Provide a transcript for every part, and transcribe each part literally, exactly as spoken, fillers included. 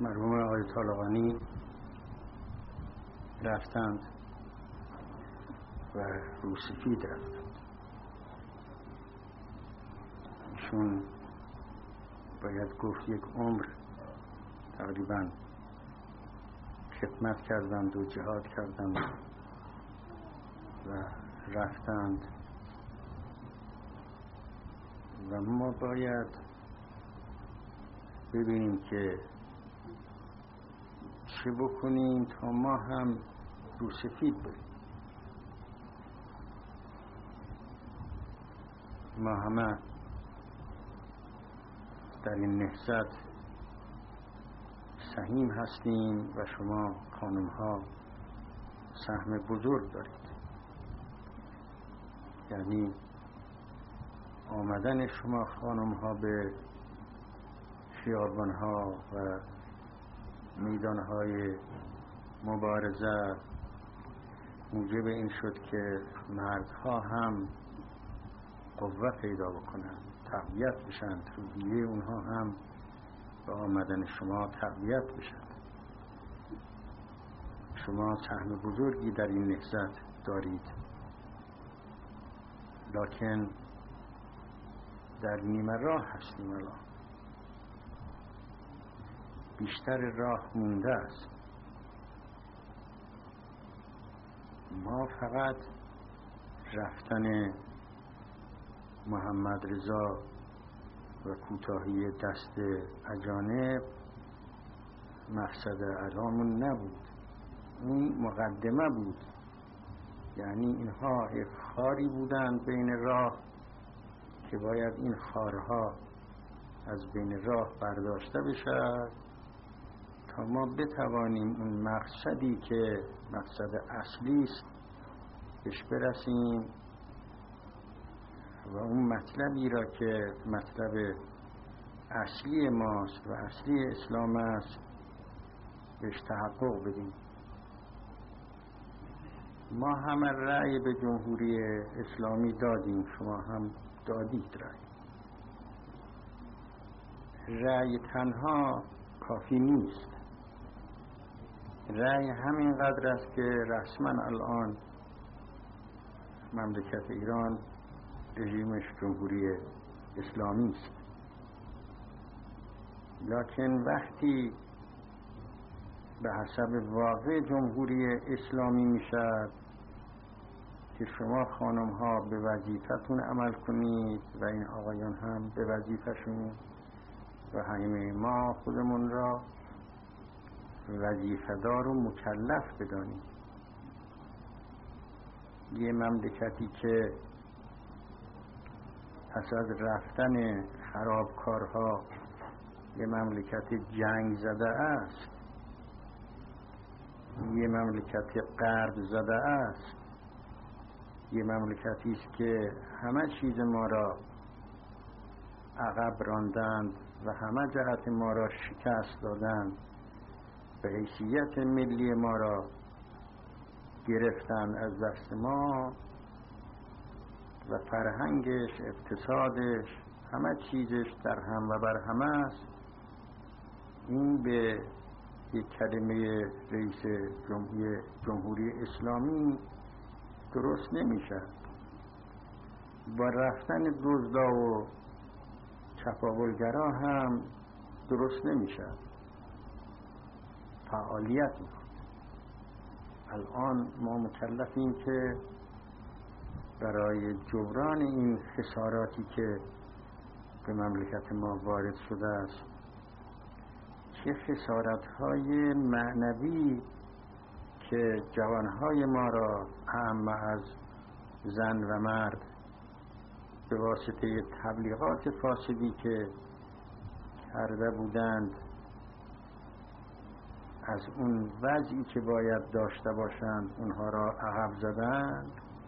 مرحوم آقای طالقانی رفتند و روسفید رفتند. ایشون باید گفت یک عمر تقریبا خدمت کردند و جهاد کردند و رفتند و ما باید ببینیم که چه بکنیم تا ما هم روسفید بریم. ما همه در این نهضت سهیم هستیم و شما خانم ها سهم بزرگ دارید. یعنی آمدن شما خانم ها به خیابان ها و میدان های مبارزه موجب این شد که مردها هم قوه پیدا بکنن، تقویت بشن، روحیه اونها هم با آمدن شما تقویت بشن. شما سهم بزرگی در این نهضت دارید، لکن در نیمه راه هستیم. الان بیشتر راه مونده است. ما فقط رفتن محمد رضا و کوتاهی دست اجانب مقصد علامون نبود، این مقدمه بود. یعنی اینها یک خاری بودند بین راه که باید این خارها از بین راه برداشته بشد تا ما بتوانیم اون مقصدی که مقصد اصلی است بهش برسیم و اون مطلبی را که مطلب اصلی ماست و اصلی اسلام است بهش تحقق بدیم. ما همه رأی به جمهوری اسلامی دادیم، شما هم دادید رأی. رأی تنها کافی نیست. رأی همین قدر است که رسما الان مملکت ایران رژیمش جمهوری اسلامی است، لکن وقتی به حسب واقع جمهوری اسلامی میشد که شما خانم ها به وظیفتون عمل کنید و این آقایان هم به وظیفشون و همه ما خودمون را وظیفه‌دار و مکلف بدانیم. یه مملکتی که پس از رفتن خرابکارها یه مملکت جنگ زده است، یه مملکت غرب زده است، یه مملکتی است که همه چیز ما را عقب راندند و همه جهت ما را شکست دادند، به حیثیت ملی ما را گرفتند از دست ما و فرهنگش، اقتصادش، همه چیزش در هم و بر همه است. این به یک کلمه رئیس جمهوری, جمهوری اسلامی درست نمیشه. با رفتن دزدا و چپاولگرا هم درست نمیشه. فعالیت میکنه. الان ما مکلفیم که برای جبران این خساراتی که به مملکت ما وارد شده است، چه خسارت‌های معنوی که جوانهای ما را اعم از زن و مرد به واسطه تبلیغات فاسدی که کرده بودند از اون وضعی که باید داشته باشند اونها را عقب زدند،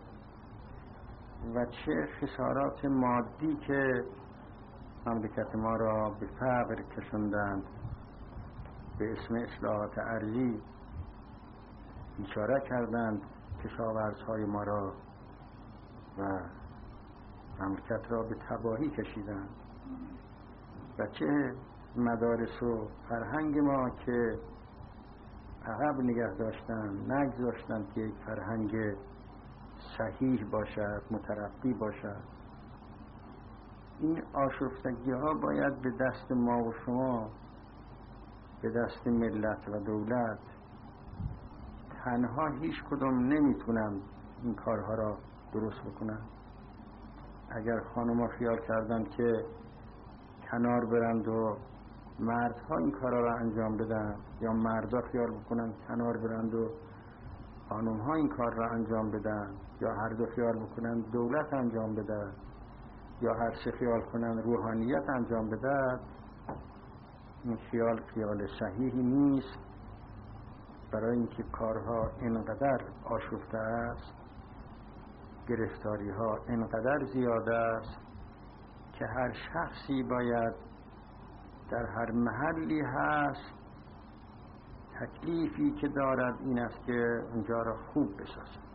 و چه خسارات مادی که مملکت ما را به فقر کشوندند، به اسم اصلاحات ارضی بیچاره کردند کشاورزهای ما را و مملکت را به تباهی کشیدند، و چه مدارس و فرهنگ ما که عقب نگه داشتن، نگذاشتن که یک فرهنگ صحیح باشد، مترقی باشد. این آشفتگی ها باید به دست ما و شما، به دست ملت و دولت. تنها هیچ کدوم نمیتونن این کارها را درست بکنن. اگر خانم‌ها خیال کردن که کنار برند و مردها این کارا را انجام بدن، یا مردا خیال بکنن کنار برند و خانم‌ها این کار را انجام بدن، یا هر دو خیال بکنن دولت انجام بده، یا هر سه خیال کنن روحانیت انجام بده، این خیال خیال صحیحی نیست. برای اینکه کارها اینقدر آشفته است، گرفتاری ها اینقدر زیاده است که هر شخصی باید در هر محلی هست تکلیفی که دارد این است که اونجا را خوب بسازد.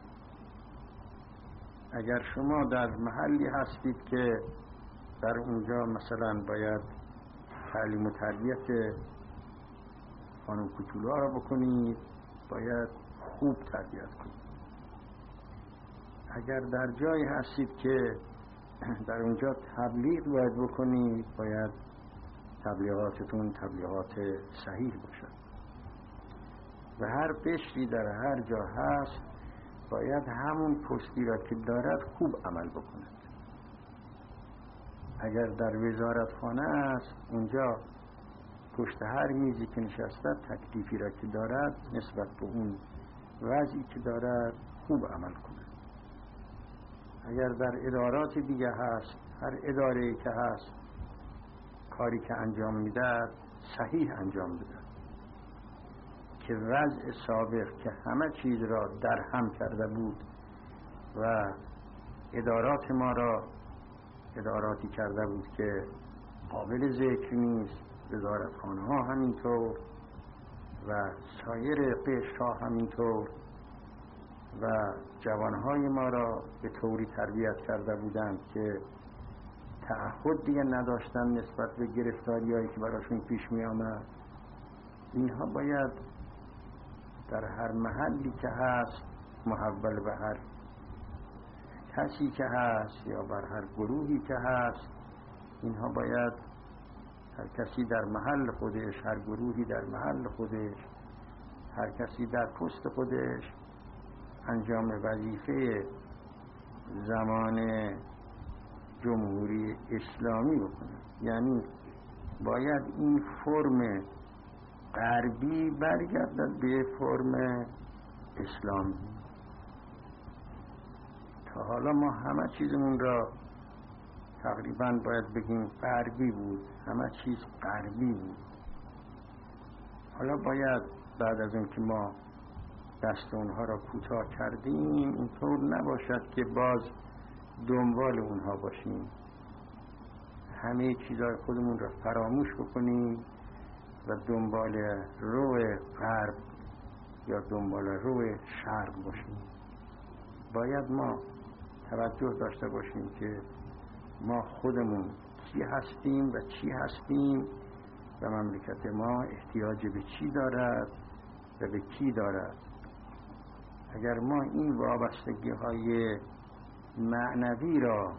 اگر شما در محلی هستید که در اونجا مثلا باید تعلیم و تربیت خانم کوچولوها را بکنید، باید خوب تربیت کنید. اگر در جایی هستید که در اونجا تبلیغ باید بکنید، باید تبلیغاتتون تبلیغات صحیح باشد. و هر قشری در هر جا هست باید همون پستی را که دارد خوب عمل بکند. اگر در وزارتخانه است، اونجا پشت هر میزی که نشسته تکلیفی را که دارد نسبت به اون وضعی که دارد خوب عمل کند. اگر در ادارات دیگه هست، هر اداره‌ای که هست کاری که انجام میده صحیح انجام بده، که وضع سابق که همه چیز را در هم کرده بود و ادارات ما را اداراتی کرده بود که قابل ذکر نیست، وزارتخانه ها همینطور و سایر قشرها همینطور، و جوانهای ما را به طوری تربیت کرده بودند که تعهد دیگه نداشتن نسبت به گرفتاریایی که براشون پیش می آمد. اینها باید در هر محلی که هست، محول به هر کسی که هست یا بر هر گروهی که هست، اینها باید هر کسی در محل خودش، هر گروهی در محل خودش، هر کسی در پست خودش انجام وظیفه زمان جمهوری اسلامی بکنه. یعنی باید این فرم غربی برگردد به فرم اسلامی. تا حالا ما همه چیزمون را تقریبا باید بگیم غربی بود، همه چیز غربی بود. حالا باید بعد از اینکه ما دست اونها را کوتاه کردیم، اینطور نباشد که باز دنبال اونها باشیم، همه چیزهای خودمون را فراموش بکنیم و دنبال رو غرب یا دنبال رو شرق باشیم. باید ما توجه داشته باشیم که ما خودمون کی هستیم و چی هستیم و مملکت ما احتیاج به چی دارد و به کی دارد. اگر ما این وابستگی های معنوی را،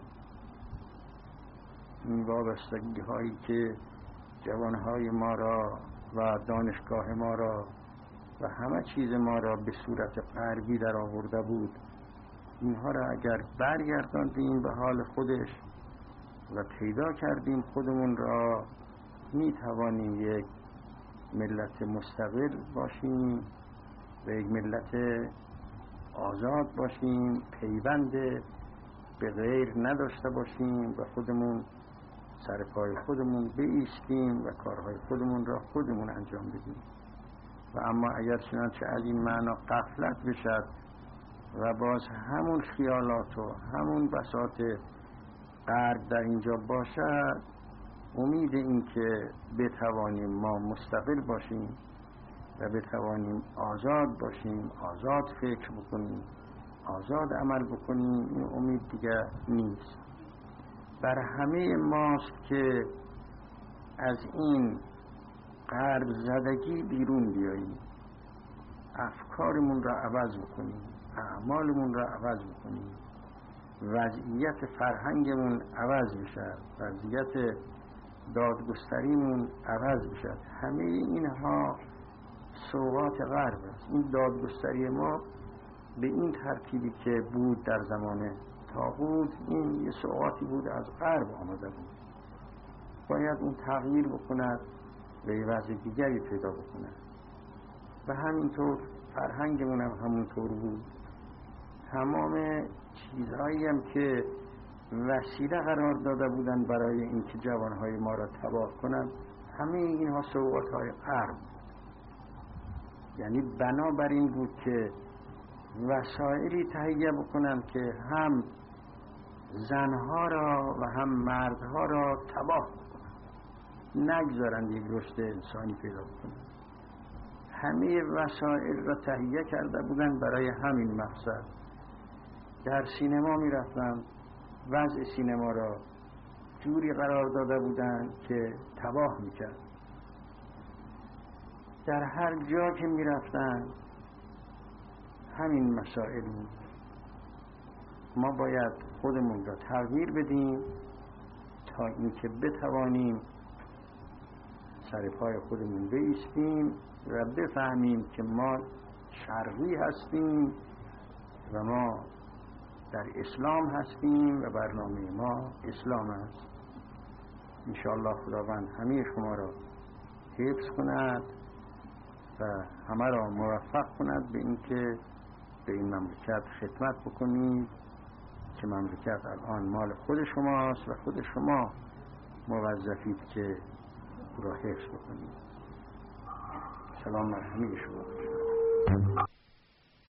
این وابستگی هایی که جوانهای ما را و دانشگاه ما را و همه چیز ما را به صورت غربی در آورده بود، اینها را اگر برگرداندیم به حال خودش و پیدا کردیم خودمون را، می توانیم یک ملت مستقل باشیم و یک ملت آزاد باشیم، پیوند به غیر نداشته باشیم و خودمون سر پای خودمون بایستیم و کارهای خودمون را خودمون انجام بدیم. و اما اگر چنانچه از این معنا غفلت بشد و باز همون خیالات و همون بساط غرب در اینجا باشد، امید این که بتوانیم ما مستقل باشیم و بتوانیم آزاد باشیم، آزاد فکر بکنیم، آزاد عمل بکنیم، این امید دیگه نیست. بر همه ماست که از این غرب زدگی بیرون بیاییم، افکارمون را عوض بکنیم، اعمالمون را عوض بکنیم، وضعیت فرهنگمون عوض بشه، وضعیت دادگستریمون عوض بشه. همه اینها سوغات غرب است. این دادگستری ما به این ترتیبی که بود در زمان طاغوت، این یه سوغاتی بود از غرب آمده بود، باید اون تغییر بکند و یه وضع دیگری پیدا بکند. و همینطور فرهنگمون هم همونطور بود. تمام چیزهایی هم که وسیله قرار داده بودن برای اینکه جوانهای ما را تباه کنند، همه اینها سوغات‌های غرب، یعنی بنابراین بود که وسایلی تهیه بکنند که هم زنها را و هم مردها را تباه کنند، نگذارند یک رشد انسانی پیدا کنند. همه وسایل را تهیه کرده بودند برای همین مقصد. در سینما می رفتند، وضع سینما را جوری قرار داده بودند که تباه می کرد. در هر جا که می رفتند همین مسائل بود. ما باید خودمون را تغییر بدیم تا اینکه بتوانیم سر پای خودمون بایستیم و بفهمیم که ما شرقی هستیم و ما در اسلام هستیم و برنامه ما اسلام است. انشاءالله خداوند همه شما را حفظ کند و همه را موفق کند به اینکه به این مملکت خدمت بکنید که مملکت الان مال خود شماست و خود شما موظفید که را حفظ بکنید. سلام بر همه شما.